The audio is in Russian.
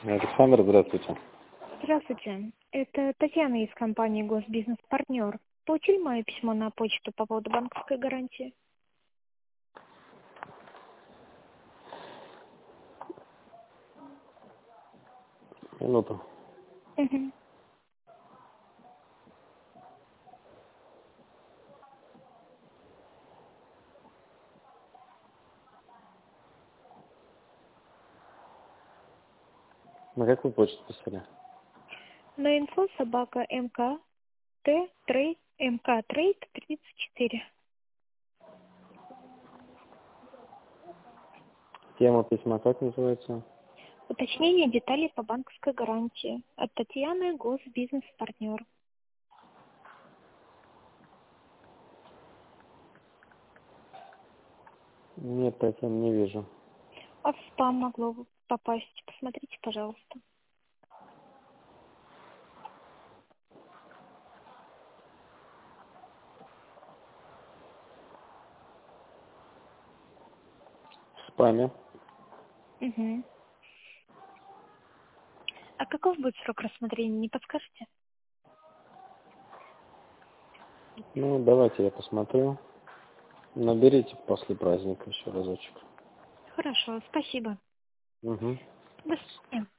Александр, здравствуйте. Здравствуйте. Это Татьяна из компании «Госбизнес-партнер». Получили мое письмо на почту по поводу банковской гарантии? Минуту. Угу. На какую почту писали? На инфо собака МК-трейд 34. Тема письма как называется? Уточнение деталей по банковской гарантии. От Татьяны, «Госбизнес-партнер». Нет, Татьяна, не вижу. А в спам могло бы попасть. Посмотрите, пожалуйста. В спаме. Угу. А каков будет срок рассмотрения, не подскажете? Ну, давайте я посмотрю. Наберите после праздника еще разочек. Хорошо, спасибо. Угу. До свидания.